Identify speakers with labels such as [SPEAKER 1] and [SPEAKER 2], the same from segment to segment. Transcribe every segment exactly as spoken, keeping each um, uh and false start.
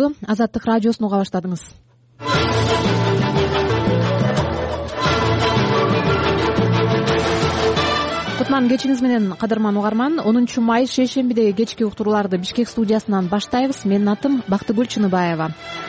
[SPEAKER 1] болду. Азаттык радиосун уга баштадыңыз. Кутман кечиңиз менен, кадырман угарман. онунчу май шейшембидеги кечки уктурууларды Бишкек студиясынан баштайбыз. Менин атым Бактыгүл Чыныбаева.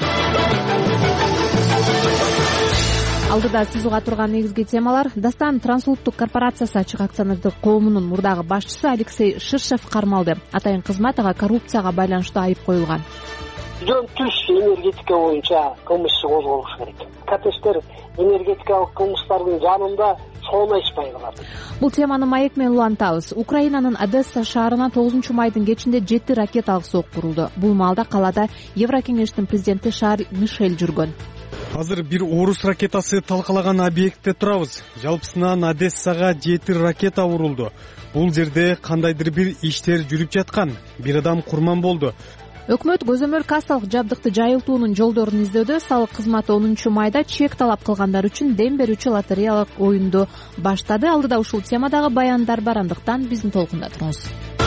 [SPEAKER 1] Алдыда сиз уга турган негизги темалар: Дастан трансулуттук корпорациясы ачык акционердик коомунун мурдагы башчысы Алексей Ширшев кармалды. Атайын кызмат ага коррупцияга байланыштуу айып коюлган.
[SPEAKER 2] Жөн түш энергетика боюнча кылмыш козголуш керек. Катештер энергетикалык кылмыштардын жанында соонайышпай калат.
[SPEAKER 1] Бул теманы маек менен улантабыз. Украинанын Одесса шаарына тогузунчу майдын кечинде жети ракеталык соок курулду. Бул маалда калада Еврокеңештин президенти Шарль Мишель жүргөн.
[SPEAKER 3] Азыр бир орус ракетасы талкалаган объектте турабыз. Жалпысынан Одессага жети ракета урулду. Бул жерде кандайдыр бир иштер жүрүп жаткан. Бир адам курман болду.
[SPEAKER 1] Өкмөт көзөмөл кассалык жабдыкты жайылтуунун жолдорун издөөдө. Салык кызматы онунчу майда чек талап кылгандар үчүн дем берүүчү лотереялык оюнду баштады. Алдыда ушул темадагы баяндар бар, андыктан биздин толкунда туруңуз.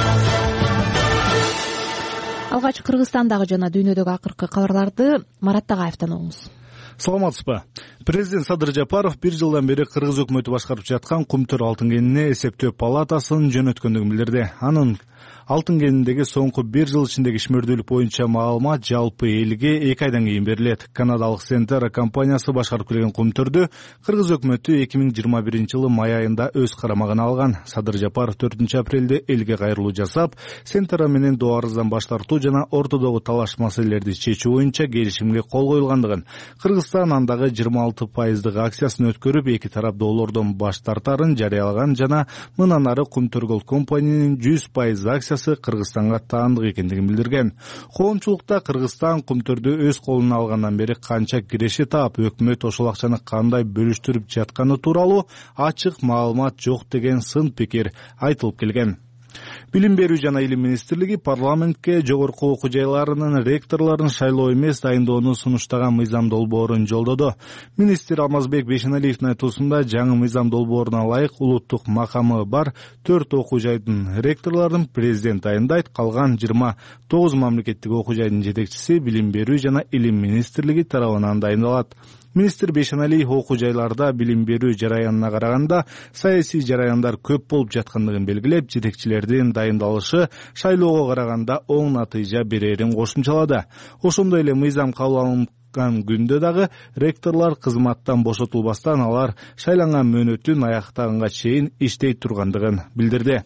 [SPEAKER 1] Алгач Кыргызстандагы жана дүйнөдөгү акыркы кабарларды Марат Тагаевден угуңуз.
[SPEAKER 4] Саламатсызбы. Президент Садыр Жапаров бир жылдан бери Кыргыз өкмөтү башкарып жаткан Кумтөр алтын кенине эсептөө палатасын жөнөткөндүгүн билдирди. Анын алтын кениндеги соңку бир жыл ичиндеги ишмердүүлүк боюнча маалымат жалпы элге эки айдан кийин берилет. Канадалык Сентера компаниясы башкарып келген Кумтөрдү Кыргыз өкмөтү эки миң жыйырма биринчи жылы май айында өз карамагына алган. Садыр Жапаров төртүнчү апрелде элге кайрылуу жасап, Сентера менен доо арыздан баш тартуу жана ортодогу талаш маселелерди чечүү боюнча келишимге кол коюлгандыгын, Кыргызстан андагы жыйырма алты пайыздык акциясын өткөрүп, эки тарап доллордон баш тартарын жарыялаган жана мындан ары Кумтөр Голд компаниянын жүз пайыз акциясы Кыргызстанга таандык экендигин билдирген. Коомчулукта Кыргызстан Кумтөрдү өз колуна алгандан бери канча киреши таап, өкмөт ошол акчаны кандай бөлүштүрүп жатканы тууралуу ачык маалымат жок деген сын пикир айтылып келген. Билим берүү жана илим министрлиги парламентке жогорку окуу жайларынын ректорлорун шайлоо эмес дайындоону сунуштаган мыйзам долбоорун жолдоду. Министр Алмазбек Бейшеналиевдин айтуусунда жаңы мыйзам долбооруна ылайык улуттук макамы бар төрт окуу жайдын ректорлорун президент дайындайт, калган жыйырма тогуз мамлекеттик окуу жайдын жетекчиси билим берүү жана илим министрлиги тарабынан дайындалат. Министр Бейшеналиев окуу жайларда билим берүү жараянына караганда саясий жараяндар көп болуп жаткандыгын белгилеп, жетекчилердин дайындалышы шайлоого караганда оң натыйжа берерин кошумчалады. Ошондой эле мыйзам кабыл алынган күндө дагы ректорлор кызматтан бошотулбастан алар шайланган мөөнөтүн аяктаганга чейин иштей тургандыгын билдирди.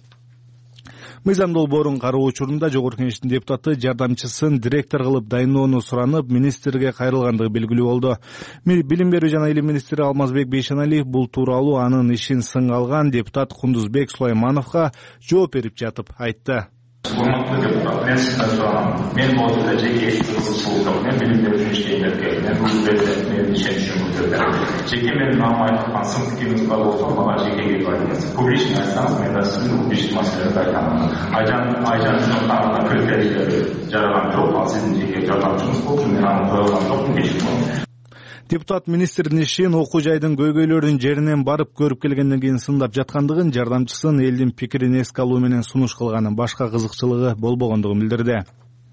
[SPEAKER 4] Мыйзам долбоорун кароо учурунда Жогорку Кеңештин депутаты жардамчысын директор кылып дайындоону суранып, министрге кайрылгандыгы белгилүү болду. Билим берүү жана илим министри Алмазбек Бейшеналиев бул тууралуу анын ишин сынга алган депутат Кундузбек Сулаймановго жооп берип жатып айтты.
[SPEAKER 5] Урматтуу депутат, мен сизден суранам. Мен бул жерде жеке кызыкчылыгым, мен билим берүү иштеймерге, мен бул жерде менин ишеничим жерде. Жеке менин намы айткан сын пикириңиз бар болсо, мага жеке келип айтыңыз. Публично айтсаңыз, мен да сиздин публичный маселелерди айтамын. Айжан, айжан журналына көлкөлүктөр жараган жок, ал сиздин жеке жардамчыңыз болчу, мен аны койгон жокмун, кечирим.
[SPEAKER 4] Депутат министрдин ишин окуу жайдын көйгөйлөрүнүн жеринен барып көрүп келгенден кийин сындап жаткандыгын, жардамчысын элдин пикирин эске алуу менен сунуш кылганын, башка кызыкчылыгы болбогондугун билдирди.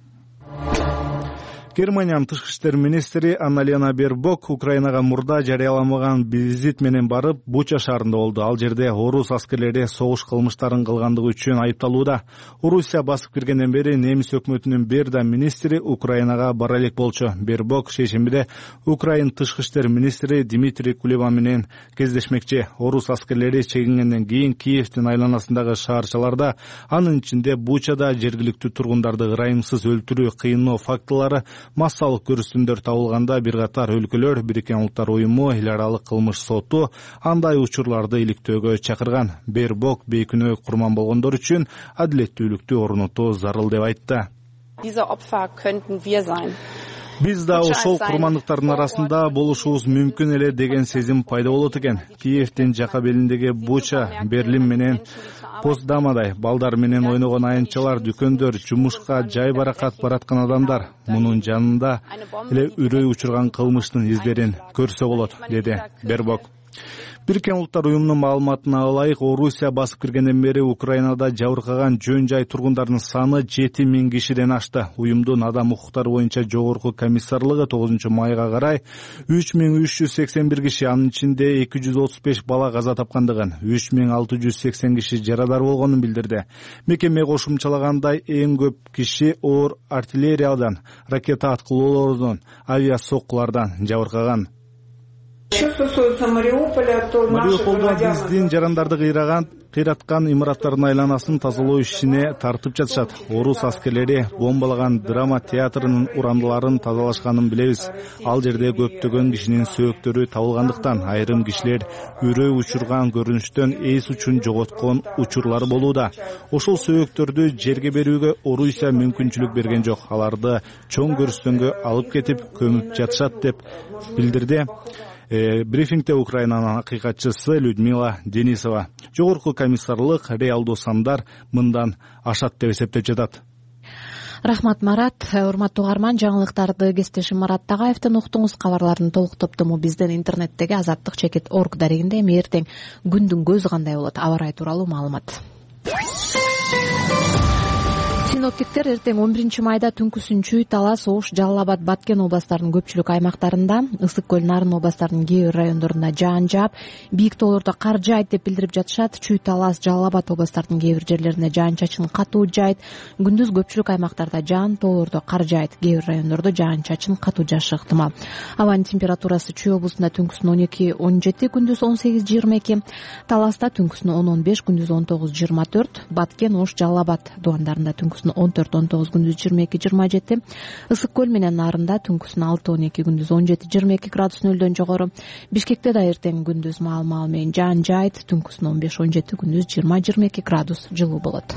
[SPEAKER 4] Германиянын тышкы иштер министри Анна-Лена Бербок Украинага мурда жарыяламаган визит менен барып Буча шаарында болду. Ал жерде орус аскерлери согуш кылмыштарын кылгандыгы үчүн айыпталууда. Орусия басып киргенден бери немис өкмөтүнүн бир да министри Украинага бара элек болчу. Бербок шейшембиде Украин тышкы иштер министри Дмитрий Кулеба менен кездешмекчи. Орус аскерлери чегингенден кийин Киевдин айланасындагы шаарчаларда, анын ичинде Бучада жергиликтүү тургундарды ырайымсыз өлтүрүү, кыйноо фактылары массалык көрүстүмдөр табылганда, бир катар өлкөлөр Бириккен Улуттар уюму эл аралык кылмыш соту андай учурларды иликтөөгө чакырган. Бербок бейкүнөө курман болгондор үчүн адилеттүүлүктү орнотуу зарыл деп айтты. Биз да ошол курмандыктардын арасында болушубуз мүмкүн эле деген сезим пайда болот экен. Киевдин жака белиндеги Буча, Берлин менен Постдамадай балдар менен ойногон аянтчалар, дүкөндөр, жумушка жай баракат бараткан адамдар мунун жанында эле үрөй учурган кылмыштын издерин көрсө болот, деди Бербок. Бириккен Улуттар Уюмунун маалыматына ылайык, Орусия басып киргенден бери Украинада жабыркаган жөн жай тургундарынын саны жети миң кишиден ашты. Уюмдун адам укуктары боюнча жогорку комиссарлыгы тогузунчу майга карай үч миң үч жүз сексен бир киши, анын ичинде эки жүз отуз беш бала каза тапкандыгын, үч миң алты жүз сексен киши жарадар болгонун билдирди. Мекеме кошумчалагандай, эң көп киши оор артиллериядан, ракета аткылоолордон, авиа соккулардан жабыркаган. Мариуполдо биздин жарандарды кыйраган кыйраткан имараттардын айланасын тазалоо ишине тартып жатышат. Орус аскерлери бомбалаган драма театрынын урандыларын тазалашканын билебиз. Ал жерде көптөгөн кишинин сөөктөрү табылгандыктан айрым кишилер үрөө учурган көрүнүштөн эс учун жоготкон учурлары болууда. Ошол сөөктөрдү жерге берүүгө Орусия мүмкүнчүлүк берген жок. Аларды чоң көрүстөнгө алып кетип көмүп жатышат деп билдирди брифингде Украинанын акыйкатчысы Людмила Денисова. Жогорку комиссарлык реалдуу сандар мындан ашат деп эсептеп жатат.
[SPEAKER 1] Рахмат, Марат. Урматтуу угарман, жаңылыктарды кесиптешим Марат Тагаевден уктуңуз. Кабарлардын толук топтому биздин интернеттеги азаттык чекит орг дарегинде. Эми эртең күндүн көзү кандай болот, аба ырайы тууралуу маалымат. Синоптиктер эртең он биринчи майда түнкүсүн Чүй, Талас, Ош, Жалал Абад, Баткен областарынын көпчүлүк аймактарында, Ысык көл, Нарын областарынын кээ бир райондорунда жаан жаап, бийик тоолордо кар жаайт деп билдирип жатышат. Чүй, Талас, Жалал Абад областарынын кээ бир жерлерине жаан-чачын катуу жаайт. Күндүз көпчүлүк аймактарда жаан, тоолордо кар жаайт. Кээ бир райондордо жаан-чачын катуу жаашы ыктымал. Абанын температурасы Чүй облусунда түнкүсүн он эки он жети, күндүз он сегиз жыйырма эки, Таласта түнкүсүн он он беш, күндүз он тогуз жыйырма төрт, Баткен, Ош, Жалал Абад дубандарында түнкүсүн он төрт он тогуз, күндүз жыйырма эки жыйырма жети, Ысык көл менен Нарында түнкүсүн алты он эки, күндүз он жети жыйырма эки градус нөлдөн жогору. Бишкекте да эртең күндүз маал-маал менен жаан жаайт, түнкүсүн он беш он жети, күндүз жыйырма жыйырма эки градус жылуу болот.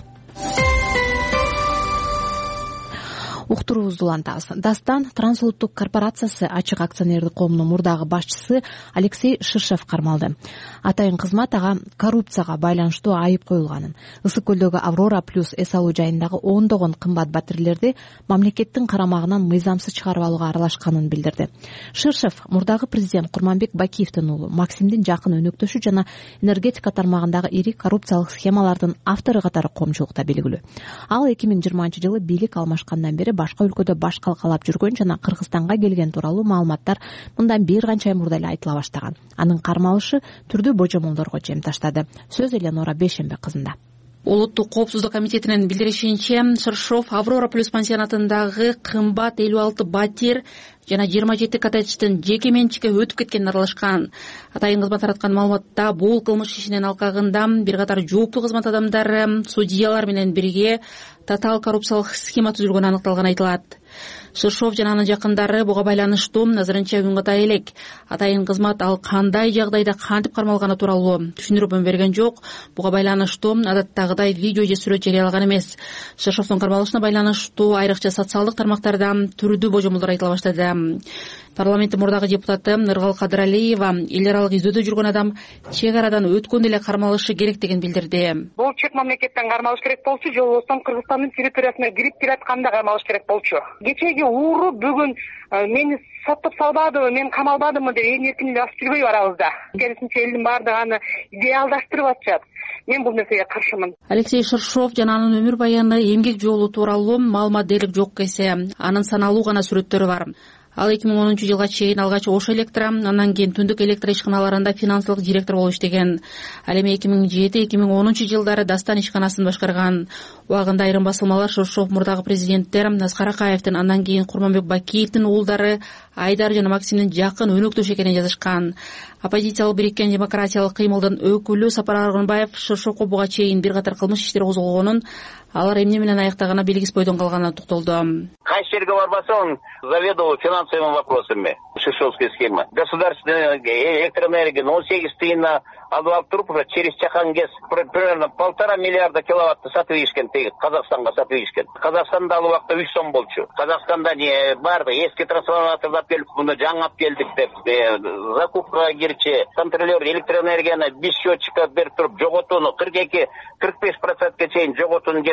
[SPEAKER 1] Уктуруубузду улантабыз. Дастан трансулуттук корпорациясы ачык акционердик коомунун мурдагы башчысы Алексей Ширшев кармалды. Атайын кызмат ага коррупцияга байланыштуу айып коюлганын, Ысык көлдөгү Аврора плюс эс алуу жайындагы ондогон кымбат батирелерди мамлекеттин карамагынан мыйзамсыз чыгарып алууга аралашканын билдирди. Ширшев мурдагы президент Курманбек Бакиевдин уулу, Максимдин жакын өнөктөшү жана энергетика тармагындагы ири коррупциялык схемалардын автору катары коомчулукта белгилүү. Ал эки миң жыйырманчы жылы бийлик алмашкандан бери башка өлкөдө баш калкалап жүргөн жана Кыргызстанга келген тууралуу маалыматтар мындан бир канча ай мурда эле айтыла баштаган. Анын кармалышы түрдүү божомолдорго жем таштады. Сөз Эленора Бешембе кызында.
[SPEAKER 6] Улуттук коопсуздук комитетинин билдиришинче, Ширшов Аврора плюс пансионатындагы кымбат элүү алты батир жана жыйырма жети коттедждин жеке менчикке өтүп кеткенин аралашкан. Атайын кызмат тараткан маалыматта бул кылмыш ишинин алкагында бир катар жооптуу кызмат адамдары судьялар менен бирге татаал коррупциялык схема түзүлгөнү аныкталганы айтылат. Ширшов жана анын жакындары буга байланыштуу азырынча үн ката элек. Атайын кызмат ал кандай жагдайда кантип кармалганы тууралуу түшүндүрүүн берген жок. Буга байланыштуу адаттагыдай видео же сүрөт жарыялаган эмес. Ширшовдун кармалышына байланыштуу айрыкча социалдык тармактарда түрдүү божомолдор айтыла баштады. Парламенттин мурдагы депутаты Ныргал Кадыралиева эл аралык издөөдө жүргөн адам чек арадан өткөндө эле кармалышы керек деген билдирди.
[SPEAKER 7] Бул чек мамлекеттен кармалыш керек болчу, же болбосо Кыргызстандын территориясына кирип келатканда кармалыш керек болчу. Кечеги ууру бүгүн мени соттоп салбадыбы, мен камалбадыммы деп эң эркин эле басып жүрбөй барабызда. Керисинче элдин баардыгы аны идеалдаштырып атышат. Мен бул нерсеге каршымын.
[SPEAKER 6] Алексей Ширшов жана анын өмүр баяны, эмгек жолу тууралуу маалымат дээрлик жок эсе. Анын саналуу гана сүрөттөрү бар. Ал эки миң онунчу жылга чейин алгач Ош Электро, андан кийин Түндүк электр ишканаларында финансылык директор болуп иштеген. Ал эми эки миң жети эки миң онунчу жылдары Дастан ишканасын башкарган. Убагында айрым басылмалар Ширшов мурдагы президенттер Аскар Акаевдин, андан кийин Курманбек Бакиевдин уулдары Айдар жана Максимдин жакын өнөктөшү экенин жазышкан. Оппозициялык бириккен демократиялык кыймылдын өкүлү Сапар Аргынбаев Ширшовго буга чейин бир катар кылмыш иштери козголгонун, алар эмне менен аяктаганы белгиспойдон калганына токтолду.
[SPEAKER 8] Кайсы жерге барбаса, он заведовал финансовыми вопросами Ширшовской схемы. Государственная электроэнергия он сегиз тыйына алып туруп, через Чахангес примерно полтора миллиарда киловатты сатып ийишкен, Казакстанга сатып ийишкен. Казакстанда ал убакта үч сом болчу. Казакстанда не барды, эски трансформаторду алып келип, муну жаңап келдик деп, закупкага кирчи, контролер электроэнергияны без счетчика берип туруп, жоготууну кырк эки кырк беш процентке чейин жоготууну кеп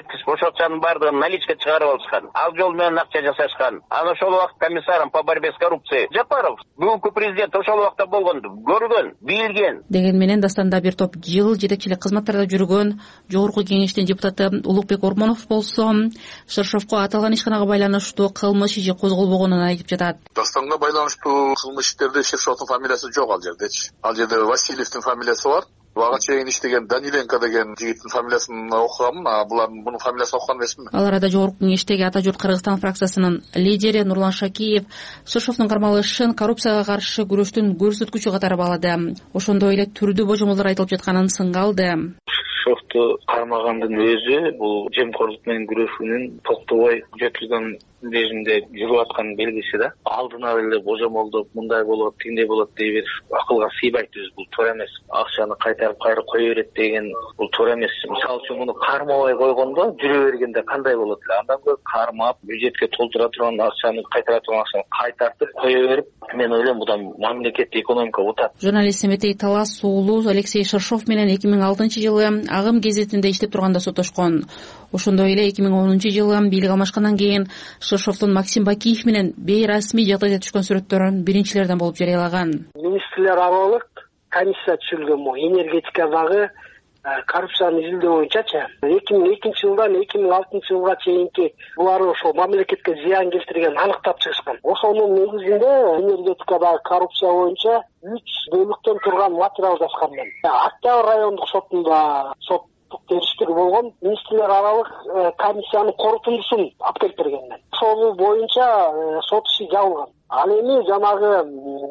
[SPEAKER 8] ошол акчанын баардыгын наличка чыгарып алышкан, ал жол менен акча жасашкан. Аны ошол убакыт комиссарым по борьбе с коррупцией Жапаров, бүгүнкү президент ошол убакта болгонду көргөн, билген.
[SPEAKER 6] Деген менен Дастанда бир топ жыл жетекчилик кызматтарда жүргөн жогорку кеңештин депутаты Улукбек Ормонов болсо, Шыршовко аталган ишканага байланыштуу кылмыш иши козголбогонун айтып жатат.
[SPEAKER 9] Дастанга байланыштуу кылмыш иштерде Шыршовдун фамилиясы жок ал жердечи. Ал жерде Васильевдин фамилиясы бар. Буга чейин иштеген Даниленко деген жигиттин фамилиясын окугам, а булардын мунун фамилиясын окуган эмесмин.
[SPEAKER 6] Ал арада жогорку кеңештеги Ата журт Кыргызстан фракциясынын лидери Нурлан Шакиев Шыршовдун кармалышын коррупцияга каршы күрөштүн көрсөткүчү катары баалады. Ошондой эле түрдүү божомолдор айтылып жатканын сынга алды.
[SPEAKER 10] Шыршовду кармагандын өзү бул жемкорлук менен күрөшүүнүн токтобой жетилген режимде жүрүп аткан белгиси да. Алдына эле божомолдоп, мындай болот, тигиндей болот дей бериш акылга сыйбайт, өзү бул туура эмес. Акчаны кайтарып кайра кое берет деген бул туура эмес. Мисалы үчүн муну кармабай койгондо жүрө бергенде кандай болот эле? Андан көрө кармап, бюджетке толтура турган акчаны, кайтара турган акчаны кайтартып кое берип, мен ойлойм будан мамлекеттик экономика утат.
[SPEAKER 6] Журналист Семетей Талас уулу Алексей Шыршов менен эки миң алтынчы жылы Агым гезитинде иштеп турганда соттошкон. Ошондой эле эки миң онунчу жылы бийлик алмашкандан кийин Шыршовдун Максим Бакиев менен бейрасмий жагдайда түшкөн сүрөттөрүн биринчилерден болуп жарыялаган.
[SPEAKER 2] Министрлер аралык комиссия түзүлгөн бул энергетикадагы коррупцияны изилдөө боюнчачы. эки миң экинчи жылдан эки миң алтынчы жылга чейинки буларды ошол мамлекетке зыян келтирген аныктап чыгышкан. Ошонун негизинде энергетикадагы коррупция боюнча үч бөлүктөн турган материал жазган мен. Октябрь райондук сотунда сот териштиги болгон, министрлер аралык комиссиянын корутундусун алып келип берген мен. Ошол боюнча сот иши жабылган. Ал эми жанагы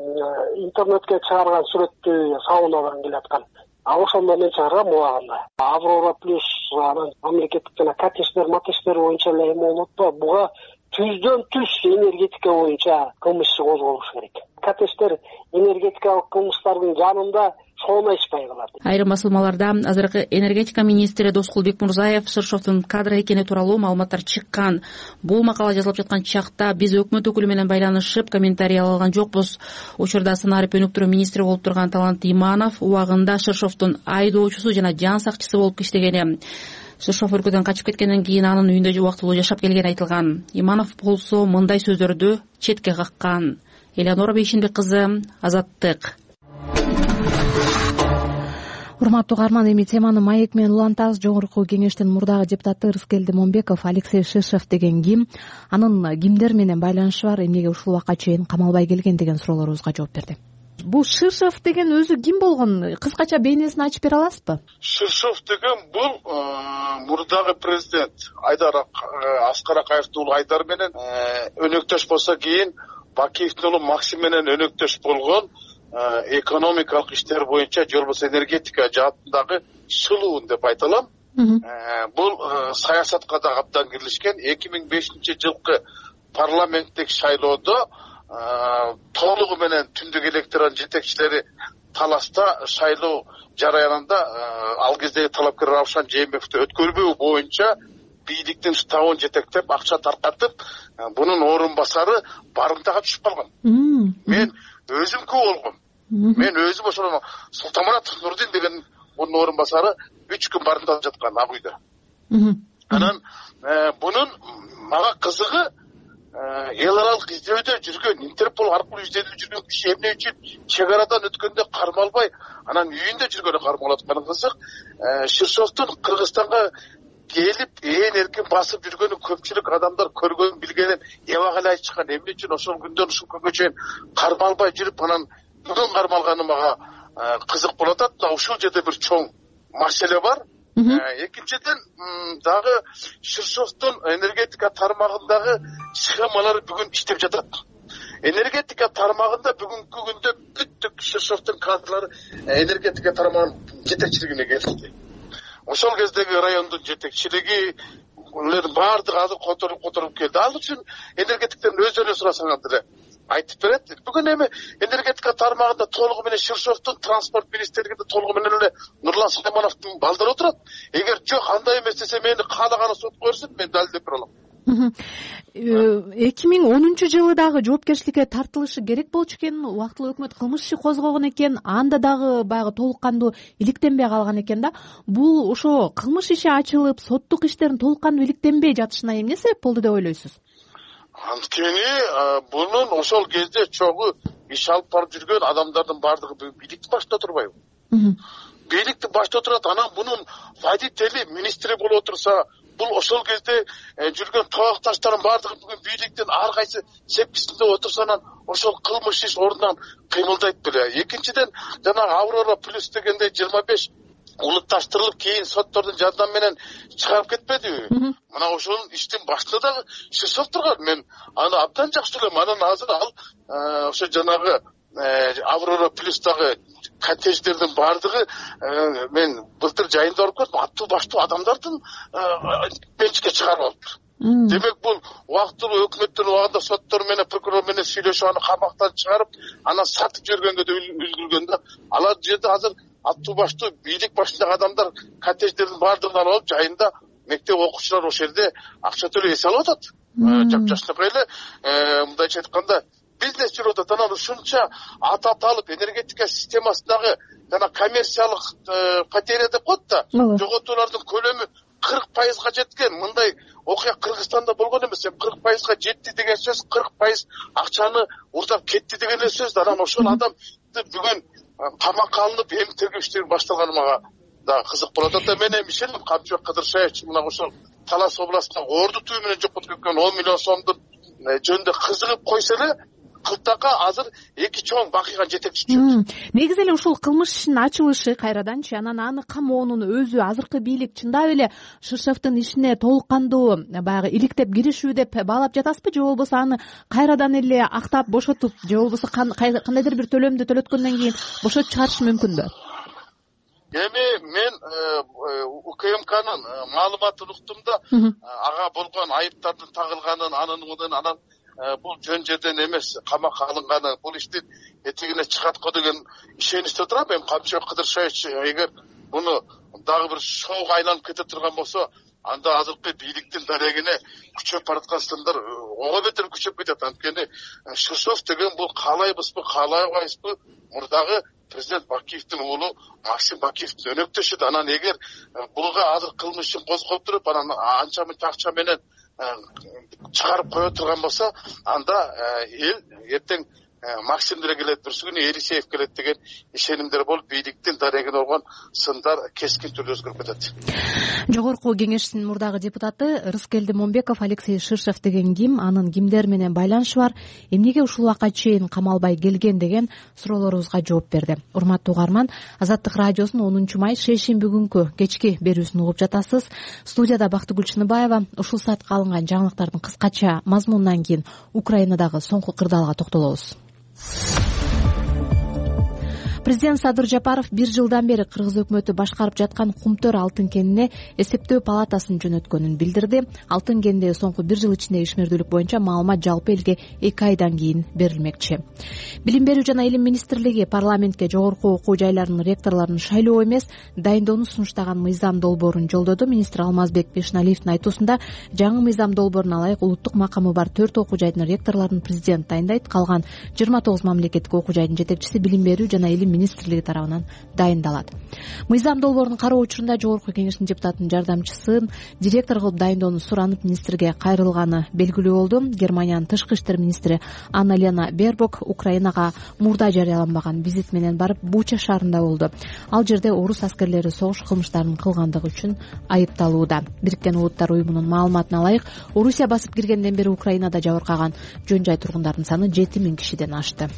[SPEAKER 2] интернетке чыгарган сүрөттү сабынабан келаткан. А ошондо мен чыгаргам убагында. Аврора плюс анан мамлекеттик жана катештер, матештер боюнча эле эми болот. Буга түздөн түз энергетика боюнча кылмыш иши козголуш керек. Катештер энергетикалык кылмыштардын жанында солмайышпай калат.
[SPEAKER 6] Айрым басылмаларда азыркы энергетика министри Доскулбек Мурзаев Шыршовдун кадр экени тууралуу маалыматтар чыккан. Бул макала жазылып жаткан чакта биз өкмөт өкүлү менен байланышып комментарий ала алган жокпуз. Учурда сынарып өнүктүрүү министри болуп турган Талант Иманов убагында Шыршовдун айдоочусу жана жан сакчысы болуп иштегени. Шыршов өлкөдөн качып кеткенден кийин анын үйүндө убактылуу жашап келгени айтылган. Иманов болсо мындай сөздөрдү четке каккан. Элеонора Бейшенбек кызы, Азаттык.
[SPEAKER 1] Урматтуу каарман, эми теманы маек менен улантабыз. Жогорку кеңештин мурдагы депутаты Рыскелди Момбеков Алексей Шыршов деген ким, анын кимдер менен байланышы бар, эмнеге ушул убакка чейин камалбай келген деген суроолорубузга жооп берди. Бул Шыршов деген өзү ким болгон? Кыскача бейнесин ачып бере аласызбы?
[SPEAKER 9] Шыршов деген бул мурдагы президент Айдар Аскар Акаевдин уулу Айдар менен өнөктөш болсо, кийин Бакиевдин уулу Максим менен өнөктөш болгон экономикалык иштер боюнча, же болбосо энергетика жаатындагы сулуун деп айталам. Бул саясатка да абдан киришкен. эки миң бешинчи жылкы парламенттик шайлоодо толугу менен түндүк электорат жетекчилери таласта шайлоо жараянында ал кездеги талапкер Равшан Жээнбековду өткөрбөө боюнча бийликтин штабын жетектеп, акча таркатып, бунун орун басары барымтага түшүп калган. Мен өзүм күбө болгом. Мен өзүм ошол Султанмурат Нурдин деген бунун орун басары үч күн барымтада жаткан Ак үйдө. Анан бунун мага кызыгы эл аралык издөөдө жүргөн, Интерпол аркылуу издөөдө жүргөн киши эмне үчүн чек арадан өткөндө кармалбай, анан үйүндө жүргөнү кармалып атканы кызык. Шыршовдун Кыргызстанга келип ээн эркин басып жүргөнү көпчүлүк адамдар көргөн, билгенин эбак эле айтышкан. Эмне үчүн ошол күндөн ушул күнгө чейин кармалбай жүрүп, анан бүгүн кармалганы мага кызык болуп атат. Ушул жерде бир чоң маселе бар. Экинчиден дагы Шыршовдун энергетика тармагындагы схемалары бүгүн иштеп жатат. Энергетика тармагында бүгүнкү күндө бүттүк Шыршовдун кадрлары энергетика тармагынын жетекчилигине келди. Ошол кездеги райондун жетекчилиги баардыгы азыр которуп которуп келди. Ал үчүн энергетиктерден өздөрүнө сурасаңар деле айтып берет. Бүгүн эми энергетика тармагында толугу менен Шыршовдун, транспорт министрлигинде толугу менен эле Нурлан Сулеймановдун балдары отурат. Эгер жок андай эмес десе, мени каалаганы сотко берсин, мен далилдеп бере алам.
[SPEAKER 1] эки миң онунчу жылы дагы жоопкерчиликке тартылышы керек болчу экен, убактылуу өкмөт кылмыш иши козгогон экен, анда дагы баягы толук кандуу иликтенбей калган экен да. Бул ошо кылмыш иши ачылып, соттук иштердин толук кандуу иликтенбей жатышына эмне себеп болду деп ойлойсуз?
[SPEAKER 9] Анткени бунун ошол кезде чогуу иш алып барып жүргөн адамдардын баардыгы бийликтин башында турбайбы? Бийликтин башында турат, анан бунун водители, министри болуп отурса, бул ошол кезде жүргөн тобакташтардын баардыгы бүгүн бийликтин ар кайсы сепкисинде отурса, анан ошол кылмыш иш ордунан кыймылдайт беле. Экинчиден, жанагы Аврора плюс дегенде жыйырма беш улутташтырылып, кийин соттордун жардамы менен чыгарып кетпедиби? Мына ошонун иштин башында дагы Шишов турган. Мен аны абдан жакшы элем. Анан азыр ал ошо жанагы Аврора плюстагы коттедждердин баардыгы мен былтыр жайында барып көрдүм, аттуу баштуу адамдардын менчикке чыгарып алыптыр. Демек бул убактылуу өкмөттүн убагында соттор менен прокурор менен сүйлөшүп, аны камактан чыгарып, анан сатып жүргөнгө да үлгүргөндө, алар жерде азыр аттуу баштуу бийлик башындагы адамдар коттедждердин баардыгын алып алып, жайында мектеп окуучулар ошол жерде акча төлөп эс алып атат. Жапжашнакай эле, мындайча айтканда, бизнес жүрүп атат. Анан ушунча аталып энергетика системасындагы жана коммерциялык потеря деп коет да, жоготуулардын көлөмү кырк пайызга жеткен. Мындай окуя Кыргызстанда болгон эмес. кырк пайызга жетти деген сөз, кырк пайыз акчаны урдап кетти деген сөз. Анан ошол адам бүгүн камакка алынып, эми тергөө иштери башталганы мага да кызык болот. Ата мен эми ишенем, Камчыбек Кыдыршаевич мына ошол Талас областында орду түү менен жокотуп кеткен он миллион сомдун жөнүндө кызыгып койсо эле, кылтакка азыр эки чоң бакыйга жетекчи болот.
[SPEAKER 1] Негизи эле ушул кылмыш ишинин ачылышы кайраданчы, анан аны камоонун өзү, азыркы бийлик чындап эле Шишовдун ишине толук кандуу баягы иликтеп киришүү деп баалап жатасызбы, же болбосо аны кайрадан эле актап бошотуп, же болбосо кандайдыр бир төлөмдү төлөткөндөн кийин бошотуп чыгарышы мүмкүнбү?
[SPEAKER 9] Эми мен УКМКнын маалыматын уктум да, ага болгон айыптардын тагылганын, анын анан бул жөн жерден эмес, камакка алынганы, бул иштин этегине чыгат го деген ишеничте турам. Мен Камчыбек Кыдыршаевич эгер буну дагы бир шоуга айланып кете турган болсо, анда азыркы бийликтин дарегине күчөп бараткан сындар ого бетер күчөп кетет. Анткени Шишов деген бул каалайбызбы, каалайбайбызбы, мурдагы президент Бакиевдин уулу Максим Бакиевдин өнөктөшү. Анан эгер булга азыр кылмышын козгоп туруп, анан анча мынча акча менен чыгарып кое турган болсо, анда эл эртең Максим деле келет, бир күнү Элисеев келет деген ишенимдер болуп, бийликтин дарегине болгон сындар кескин түрдө өзгөрүп кетет.
[SPEAKER 1] Жогорку кеңештин мурдагы депутаты Рыскелди Момбеков Алексей Шишов деген ким, анын кимдер менен байланышы бар, эмнеге ушул убакка чейин камалбай келген деген суроолорубузга жооп берди. Урматтуу угарман, Азаттык радиосунун онунчу май шейшемби күнкү кечки берүүсүн угуп жатасыз. Студияда Бактыгүл Чыныбаева. Ушул саатка алынган жаңылыктардын кыскача мазмунунан кийин Украинадагы соңку кырдаалга токтолобуз. Президент Садыр Жапаров бир жылдан бери Кыргыз өкмөтү башкарып жаткан Кумтөр алтын кенине эсептөө палатасын жөнөткөнүн билдирди. Алтын кенде соңку бир жыл ичиндеги ишмердүүлүк боюнча маалымат жалпы элге эки айдан кийин берилмекчи. Билим берүү жана илим министрлиги парламентке жогорку окуу жайларынын ректорлорун шайлоо эмес, дайындоону сунуштаган мыйзам долбоорун жолдоду. Министр Алмазбек Бешналиевдин айтуусунда, жаңы мыйзам долбооруна ылайык улуттук макамы бар төрт окуу жайдын ректорлорун президент дайындайт. Калган жыйырма тогуз мамлекеттик окуу жайдын жетекчиси билим берүү жана илим министрлиги тарабынан дайындалат. Мыйзам долбоорун кароо учурунда жогорку кеңештин депутатынын жардамчысын директор кылып дайындоону суранып министрге кайрылганы белгилүү болду. Германиянын тышкы иштер министри Анна Лена Бербок Украинага мурда жарыяламаган визит менен барып Буча шаарында болду. Ал жерде орус аскерлери согуш кылмыштарын кылгандыгы үчүн айыпталууда. Бириккен Улуттар уюмунун маалыматына ылайык, Орусия басып киргенден бери Украинада жабыркаган жөн жай тургундардын саны жети миң кишиден ашты.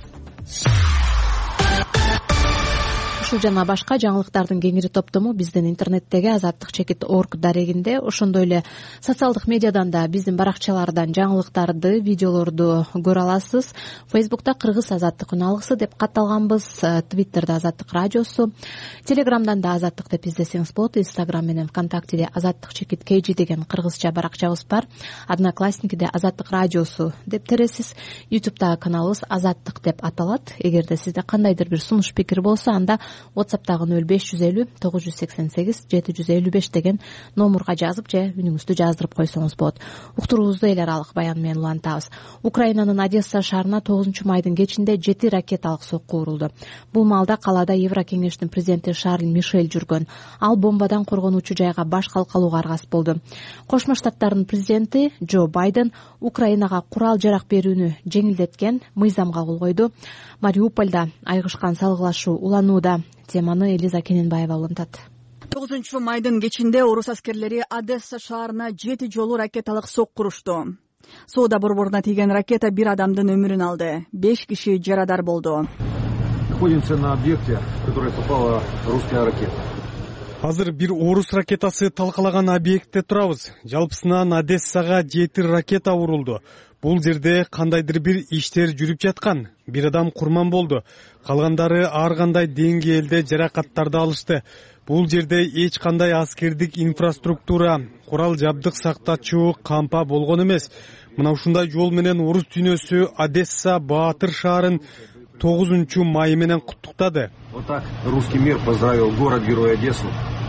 [SPEAKER 1] Ушул жана башка жаңылыктардын кеңири топтому биздин интернеттеги азаттык чекит точка орг дарегинде, ошондой эле социалдык медиадан да биздин баракчалардан жаңылыктарды, видеолорду көрө аласыз. Фейсбукта Кыргыз азаттык үналгысы деп катталганбыз, Твиттерде Азаттык радиосу, Телеграмдан да Азаттык деп издесеңиз болот, Инстаграм менен ВКонтактеде Азаттык чекит kg деген кыргызча баракчабыз бар, Одноклассникиде Азаттык радиосу деп тересиз, Ютубтагы каналыбыз Азаттык деп аталат. Эгерде сизде кандайдыр бир сунуш пикир болсо, анда WhatsApp'тагы нөл беш жүз элүү тогуз жүз сексен сегиз жети жүз элүү беш деген номурга жазып же үнүңүздү жаздырып койсоңуз болот. Уктуруубузду эл аралык баян менен улантабыз. Украинанын Одесса шаарына тогузунчу майдын кечинде жети ракеталык сокку урулду. Бул маалда калаада Еврокеңештин президенти Шарль Мишель жүргөн. Ал бомбадан коргонуучу жайга баш калкалууга аргасыз болду. Кошмо Штаттардын президенти Джо Байден Украинага курал жарак берүүнү жеңилдеткен мыйзамга кол койду. Мариупольдо айгышкан салгылашуу уланууда. Теманы Элиза Кененбаева улантат.
[SPEAKER 11] тогузунчу майдын кечинде орус аскерлери Одесса шаарына жети жолу ракеталык сокку урушту. Соода борборуна тийген ракета бир адамдын өмүрүн алды. беш киши жарадар болду.
[SPEAKER 12] Находимся на объекте, в который попала русская ракета.
[SPEAKER 3] Азыр бир орус ракетасы талкалаган объектте турабыз. Жалпысынан Одессага жети ракета урулду. Бул жерде кандайдыр бир иштер жүрүп жаткан. Бир адам курман болду. Калгандары ар кандай деңгээлде жаракаттарды алышты. Бул жерде эч кандай аскердик инфраструктура, курал жабдык сактачуу кампа болгон эмес. Мына ушундай жол менен орус дүйнөсү Одесса Баатыр шаарын тогузунчу май менен куттуктады.
[SPEAKER 12] Вот так русский мир поздравил город-герой Одессу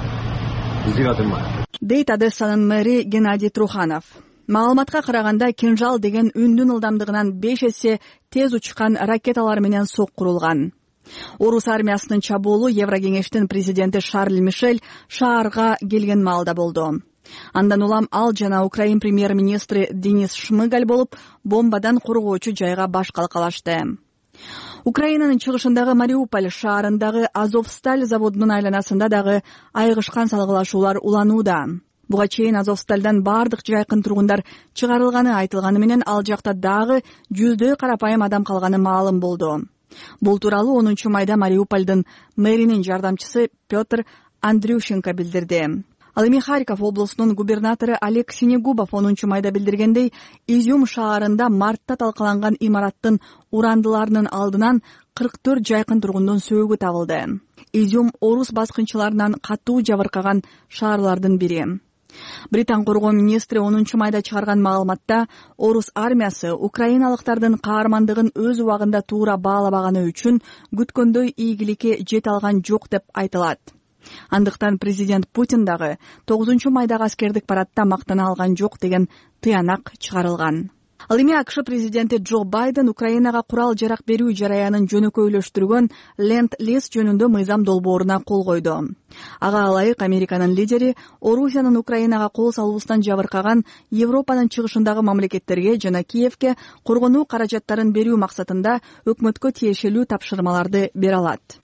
[SPEAKER 12] с девятым мая.
[SPEAKER 11] Дейт Одессанын мэри Геннадий Труханов. Маалыматка караганда кинжал деген үндүн ылдамдыгынан беш эсе тез учкан ракеталар менен сокку урулган. Орус армиясынын чабуулу Еврокеңештин президенти Шарль Мишель шаарга келген маалда болду. Андан улам ал жана Украин премьер-министри Денис Шмыгаль болуп, бомбадан коргоочу жайга баш калкалашты. Украинанын чыгышындагы Мариуполь шаарындагы Азовсталь заводунун айланасында дагы айгышкан салгылашуулар уланууда. Буга чейин Азовстальдан бардык жайкын тургундар чыгарылганы айтылганы менен ал жакта дагы жүздөй карапайым адам калганы маалым болду. Бул тууралуу онунчу майда Мариупольдун мэринин жардамчысы Петр Андрющенко билдирди. Ал эми Харьков облусунун губернатору Олег Синегубов онунчу майда билдиргендей, Изюм шаарында мартта талкаланган имараттын урандыларынын алдынан кырк төрт жайкын тургундун сөөгү табылды. Изюм орус баскынчыларынан катуу жабыркаган шаарлардын бири. Британ коргоо министри онунчу майда чыгарган маалыматта орус армиясы украиналыктардын каармандыгын өз убагында туура баалабаганы үчүн күткөндөй ийгиликке жете алган жок деп айтылат. Андыктан президент Путин дагы тогузунчу майдагы аскердик парадда мактана алган жок деген тыянак чыгарылган. Ал эми АКШ президенти Джо Байден Украинага курал жарак берүү жараянын жөнөкөйлөштүргөн Ленд-лиз жөнүндө мыйзам долбооруна кол койду. Ага ылайык Американын лидери Орусиянын Украинага кол салуусунан жабыркаган Европанын чыгышындагы мамлекеттерге жана Киевке коргонуу каражаттарын берүү максатында өкмөткө тиешелүү тапшырмаларды бере алат.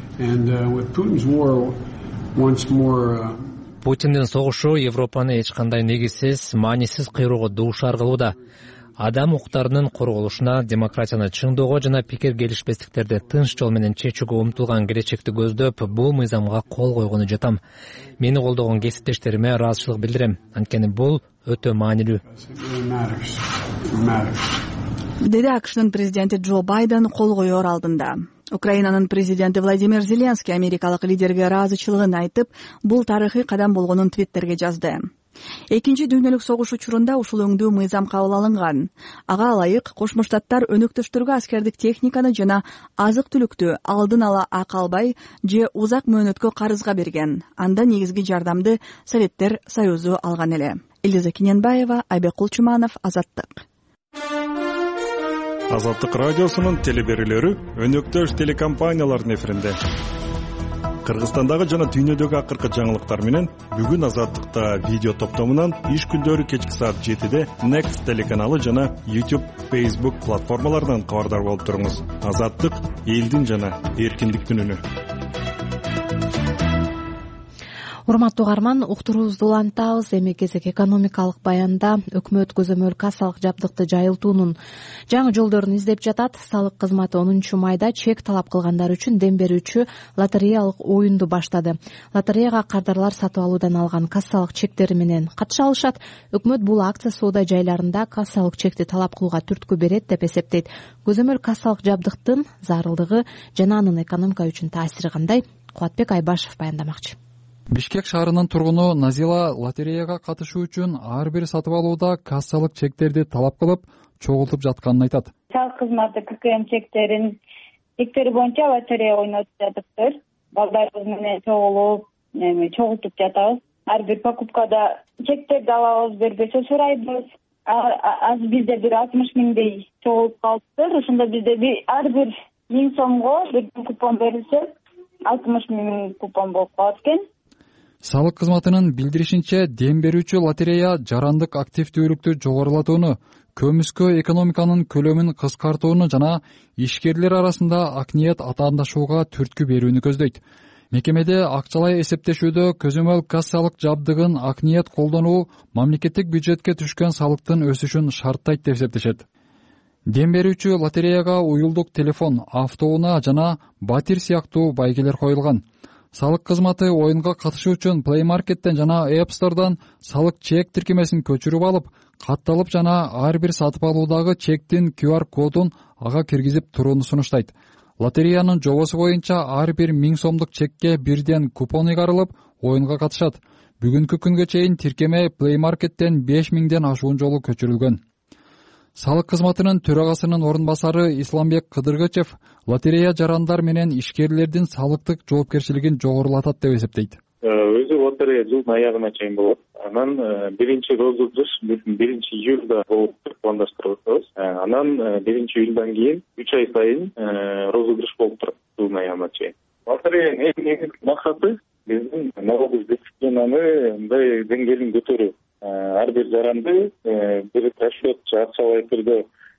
[SPEAKER 13] Путиндин согушу Европаны эч кандай негизсиз, маанисиз кыйроого дуушар кылууда. Адам укуктарынын корголушуна, демократияны чыңдоого жана пикир келишпестиктерди тынч жол менен чечүүгө умтулган келечекти көздөп, бул мыйзамга кол койгону жатам. Мени колдогон кесиптештериме ыраазычылык билдирем. Анткени бул өтө маанилүү.
[SPEAKER 11] Деди АКШнын президенти Джо Байден кол коёр алдында. Украинанын президенти Владимир Зеленский америкалык лидерге ыраазычылыгын айтып, бул тарыхый кадам болгонун твиттерге жазды. Экинчи дүйнөлүк согуш учурунда ушул өңдүү мыйзам кабыл алынган. Ага ылайык Кошмо Штаттар өнөктөштөргө аскердик техниканы жана азык-түлүктү алдын ала акы албай же узак мөөнөткө карызга берген. Анда негизги жардамды Советтер Союзу алган эле. Элиза Кененбаева, Айбек Кулчуманов, Азаттык.
[SPEAKER 14] Азаттык радиосунун телеберүүлөрү өнөктөш телекомпаниялардын эфиринде. Кыргызстандагы жана дүйнөдөгү акыркы жаңылыктар менен бүгүн Азаттыкта видео топтомунан иш күндөрү кечки саат жетиде Next телеканалы жана YouTube, Facebook платформаларынан кабардар болуп туруңуз. Азаттык элдин жана эркиндиктин үнү.
[SPEAKER 1] Урматтуу угарман, уктуруубузду улантабыз. Эми кезек экономикалык баянда өкмөт көзөмөл кассалык жабдыкты жайылтуунун жаңы жолдорун издеп жатат. Салык кызматы онунчу майда чек талап кылгандар үчүн дем берүүчү лотереялык оюнду баштады. Лотереяга кардарлар сатып алуудан алган кассалык чектери менен катыша алышат. Өкмөт бул акция соода жайларында кассалык чекти талап кылууга түрткү берет деп эсептейт. Көзөмөл кассалык жабдыктын зарылдыгы жана анын экономика үчүн таасири кандай? Кубатбек Айбашев баяндамакчы.
[SPEAKER 15] Бишкек шаарынын тургуну Назила лотереяга катышуу үчүн ар бир сатып алууда кассалык чектерди талап кылып, чогултуп жатканын айтат.
[SPEAKER 16] Салык кызматы ККМ чектерин чектери боюнча лотерея ойнотуп жатыптыр. балдарыбыз менен чогулуп эми чогултуп жатабыз. Ар бир покупкада чектерди алабыз, бербесе сурайбыз. Азыр бизде бир алтымыш миңдей чогулуп калыптыр. Ошондо бизде ар бир миң сомго бир купон берилсе алтымыш миң купон болуп калат экен.
[SPEAKER 15] Салык кызматынын билдиришинче, дем берүүчү лотерея жарандык активдүүлүктү жогорулатууну, көмүскө экономиканын көлөмүн кыскартууну жана ишкерлер арасында акниет атаандашууга түрткү берүүнү көздөйт. Мекемеде акчалай эсептешүүдө көзөмөл кассалык жабдыгын акниет колдонуу мамлекеттик бюджетке түшкөн салыктын өсүшүн шарттайт деп эсептешет. Дем берүүчү лотереяга уюлдук телефон, автоунаа жана батир сыяктуу байгелер коюлган. Салык кызматы оюнга катышуу үчүн Play Market'тен жана App Store'дан салык чек тиркемесин көчүрүп алып, катталып жана ар бир сатып алуудагы чектин Q R кодун ага киргизип турууну сунуштайт. Лотереянын жобосу боюнча ар бир миң сомдук чекке бирден купон ыйгарылып, оюнга катышат. Бүгүнкү күнгө чейин тиркеме Play Market'тен беш миңден ашуун жолу көчүрүлгөн. Салык кызматынын төрагасынын орун басары Исламбек Кыдыргычев лотерея жарандар менен ишкерлердин салыктык жоопкерчилигин жогорулатат деп эсептейт.
[SPEAKER 17] Өзү лотерея жылдын аягына чейин болот. Анан биринчи розыгрыш биринчи июлда болуп пландаштырылат. Анан биринчи июлдан кийин үч ай сайын розыгрыш болуп турат жылдын аягына чейин. Лотереянын эң негизги максаты биздин налоговый дисциплинаны мындай деңгээлин көтөрүү. Ар бир жаранды бир расчет акчалай түрдө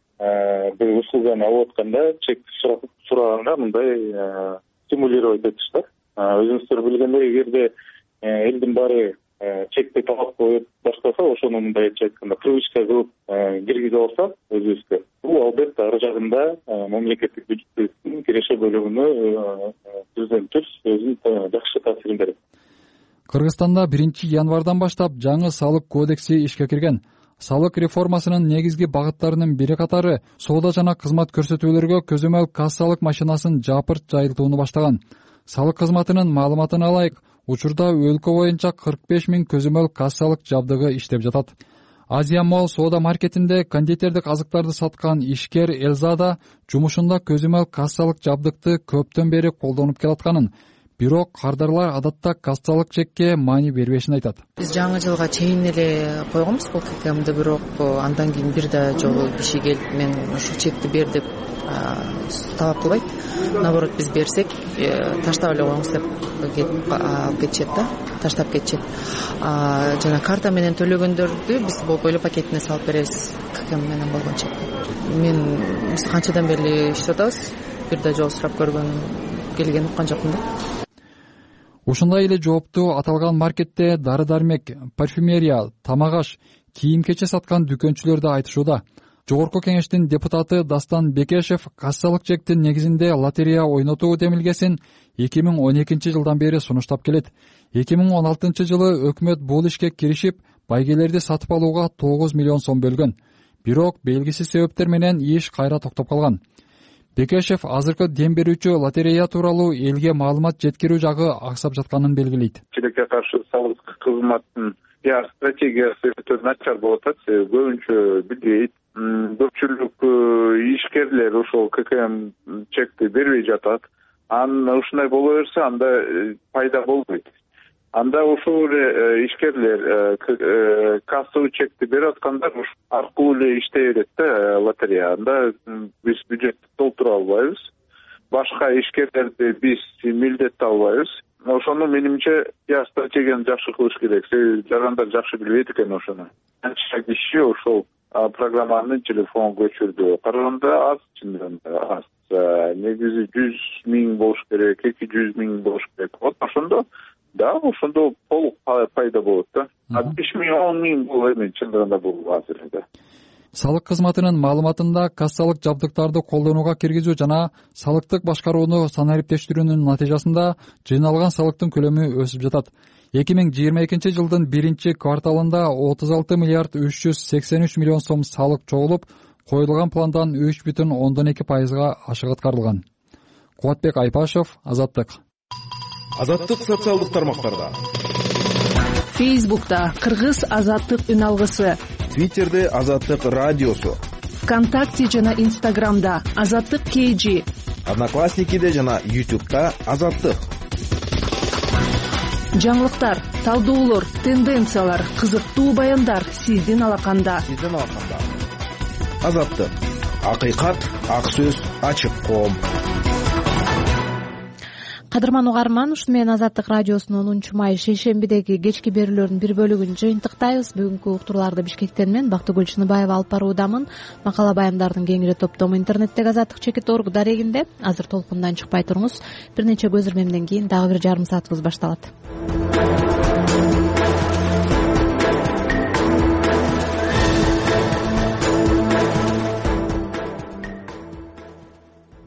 [SPEAKER 17] бир услуганы алып атканда чек сураганда мындай стимулировать этишти. Өзүңүздөр билгендей, эгерде элдин баары чекти талап коюп баштаса, ошону мындайча айтканда привычка кылып киргизе алса өзүбүзгө, бул албетте ары жагында мамлекеттик бюджеттин киреше бөлүгүнө түздөн түз өзүнүн жакшы таасирин берет.
[SPEAKER 15] Кыргызстанда биринчи январдан баштап жаңы салык кодекси ишке кирген. Салык реформасынын негизги багыттарынын бири катары соода жана кызмат көрсөтүүлөргө көзөмөл кассалык машинасын жапырт жайылтууну баштаган. Салык кызматынын маалыматына ылайык, учурда өлкө боюнча кырк беш миң көзөмөл кассалык жабдыгы иштеп жатат. Азия Молл соода маркетинде кондитердик азыктарды саткан ишкер Элзада жумушунда көзөмөл кассалык жабдыкты көптөн бери колдонуп келатканын, бирок кардарлар адатта кассалык чекке маани бербешин айтат.
[SPEAKER 18] Биз жаңы жылга чейин эле койгонбуз бул кекемди, бирок андан кийин бир да жолу киши келип мен ушул чекти бер деп талап кылбайт. Наоборот, биз берсек таштап эле коюңуз деп алып кетишет да, таштап кетишет. Жана карта менен төлөгөндөрдү биз болуп эле пакетине салып беребиз, кекем менен болгон чекти. Мен биз канчадан бери иштеп атабыз, бир да жолу сурап көргөнүм келген уккан жокмун да.
[SPEAKER 15] Ушундай эле жоопту аталган маркетте дары-дармек, парфюмерия, тамак-аш, кийим-кече саткан дүкөнчүлөр да айтышууда. Жогорку кеңештин депутаты Дастан Бекешев кассалык чектин негизинде лотерея ойнотуу демилгесин эки миң он экинчи жылдан бери сунуштап келет. эки миң он алтынчы жылы өкмөт бул ишке киришип, байгелерди сатып алууга тогуз миллион сом бөлгөн. Бирок белгисиз себептер менен иш кайра токтоп калган. Бекешев азыркы дем берүүчү лотерея тууралуу элге маалымат жеткирүү жагы аксап жатканын белгилейт.
[SPEAKER 17] Чекке каршы салык кызматтын пиар стратегиясы өтө начар болуп атат. Көбүнчө билбейт. Көпчүлүк ишкерлер ошол ККМ чекти бербей жатат. Анан ушундай боло берсе, анда пайда болбойт. Анда ошол эле ишкерлер кассовый чекти берип аткандар аркылуу эле иштей берет да лотерея. Анда биз бюджетти толтура албайбыз. Башка ишкерлерди биз милдеттей албайбыз. Ошону менимче я стратегияны жакшы кылыш керек. Себеби жарандар жакшы билбейт экен ошону. Канча киши ошол программаны телефон көчүрдү. Караганда аз, чындыгында аз. Негизи жүз миң болуш керек, эки жүз миң болуш керек. Вот ошондо да, ошондо толук пайда болот да. А беш миң, он миң бул эми чындыгында бул аз эле да.
[SPEAKER 15] Салык кызматынын маалыматында кассалык жабдыктарды колдонууга киргизүү жана салыктык башкарууну санариптештирүүнүн натыйжасында жыйналган салыктын көлөмү өсүп жатат. эки миң жыйырма экинчи жылдын биринчи кварталында отуз алты миллиард үч жүз сексен үч миллион сом салык чогулуп, коюлган пландан үч бүтүн ондон эки пайызга ашык аткарылган. Кубатбек Айпашев, Азаттык.
[SPEAKER 19] Азаттык социалдык тармактарда.
[SPEAKER 20] Фейсбукта Кыргыз Азаттык үн алгысы.
[SPEAKER 19] Твиттерде Азаттык радиосу.
[SPEAKER 20] ВКонтакте жана Инстаграмда Азаттык кей жи.
[SPEAKER 19] Одноклассникиде жана Ютубта Азаттык.
[SPEAKER 20] жаңылыктар, талдоолор, тенденциялар, кызыктуу баяндар сиздин алаканда.
[SPEAKER 19] Сиздин алаканда. Азаттык, акыйкат, ак сөз, ачык коом.
[SPEAKER 1] Кадырман угарман, ушу менен Азаттык радиосунун онунчу май шейшембидеги кечки берүүлөрдүн бир бөлүгүн жыйынтыктайбыз. Бүгүнкү уктурларды Бишкектен мен Бактыгүл Чыныбаева алып баруудамын. Макала баяндардын кеңири топтому интернеттеги азаттык чекит орг дарегинде. Азыр толкундан чыкпай туруңуз. Бир нече көз ирмемден кийин дагы бир жарым саатыбыз башталат.